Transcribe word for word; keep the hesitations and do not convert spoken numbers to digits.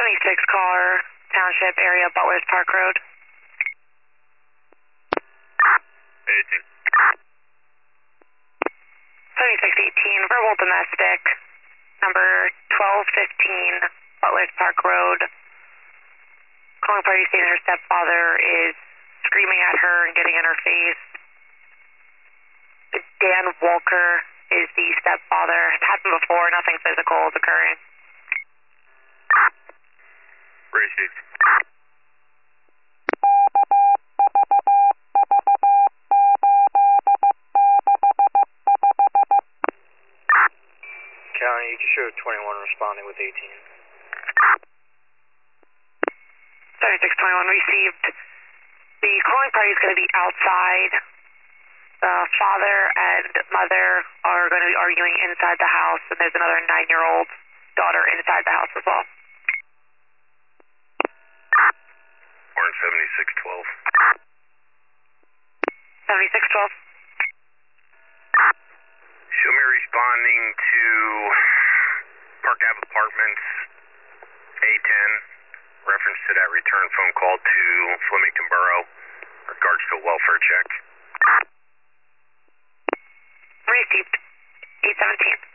seventy-six caller, Township area, Butler's Park Road. eighteen. seventy-six eighteen, verbal domestic, number twelve fifteen, Butler's Park Road. Calling party stating her stepfather is screaming at her and getting in her face. Dan Walker is the stepfather. It's happened before, nothing physical is occurring. Received. County, you can show twenty-one responding with eighteen. seventy-six twenty-one received. The calling party is going to be outside. The father and mother are going to be arguing inside the house, and there's another nine-year-old daughter inside the house as well. Warren seventy-six twelve. seventy-six twelve. Show me responding to Park Ave Apartments, A ten, reference to that return phone call to Flemington Borough, regards to a welfare check. Received. eight seventeen.